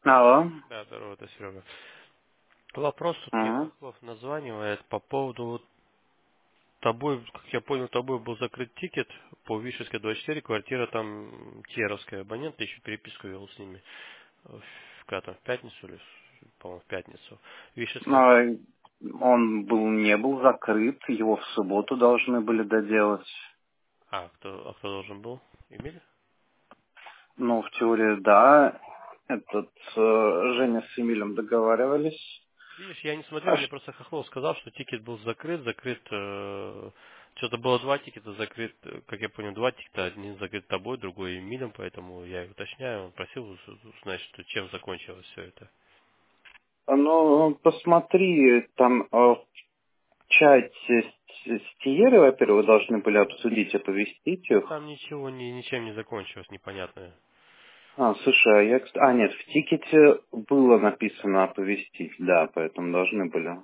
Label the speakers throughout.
Speaker 1: Алло.
Speaker 2: Да, здорово, это Серега. Вопрос тут мне
Speaker 1: Ага.
Speaker 2: Хохлов названивает по поводу вот тобой, как я понял, тобой был закрыт тикет по Вишерской 24, квартира там Теровская, абонент, ты еще переписку вел с ними когда там, в пятницу или, по-моему, в пятницу. Вишерская 20.
Speaker 1: А, Он не был закрыт, его в субботу должны были доделать.
Speaker 2: Кто должен был? Эмиль?
Speaker 1: Ну, в теории, да. Женя с Эмилем договаривались.
Speaker 2: Видишь, я не смотрел,
Speaker 1: А
Speaker 2: мне просто Хохлов сказал, что тикет был закрыт, что-то было два тикета закрыт, как я понял, два тикета, один закрыт тобой, другой Эмилем, поэтому я уточняю, он просил узнать, что чем закончилось все это.
Speaker 1: Ну, посмотри, там в чате с Тиерой, во-первых, должны были обсудить, оповестить их.
Speaker 2: Там ничего ничем не закончилось, непонятное.
Speaker 1: Слушай, нет, в тикете было написано оповестить, да, поэтому должны были.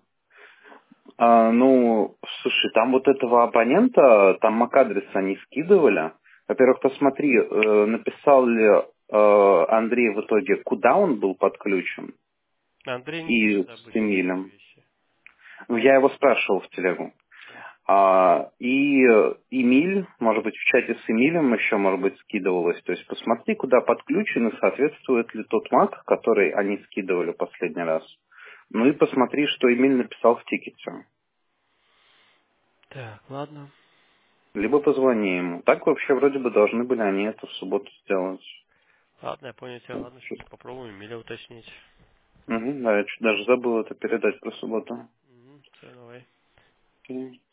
Speaker 1: Ну, слушай, там вот этого абонента, там MAC-адрес они скидывали. Во-первых, посмотри, написал ли Андрей в итоге, куда он был подключен,
Speaker 2: Андрей не
Speaker 1: и
Speaker 2: пишет
Speaker 1: с
Speaker 2: обычно такие
Speaker 1: Эмилем.
Speaker 2: вещи.
Speaker 1: Ну, я его спрашивал в телегу. И Эмиль, может быть, в чате с Эмилем еще, может быть, скидывалось. То есть посмотри, куда подключен и соответствует ли тот MAC, который они скидывали последний раз. Ну и посмотри, что Эмиль написал в тикете.
Speaker 2: Так, ладно.
Speaker 1: Либо позвони ему. Так вообще вроде бы должны были они это в субботу сделать.
Speaker 2: Ладно, я понял тебя, ладно, сейчас попробуем Эмиля уточнить.
Speaker 1: Угу, да, я чуть даже забыл это передать про субботу.
Speaker 2: Угу, все, давай.
Speaker 1: Окей.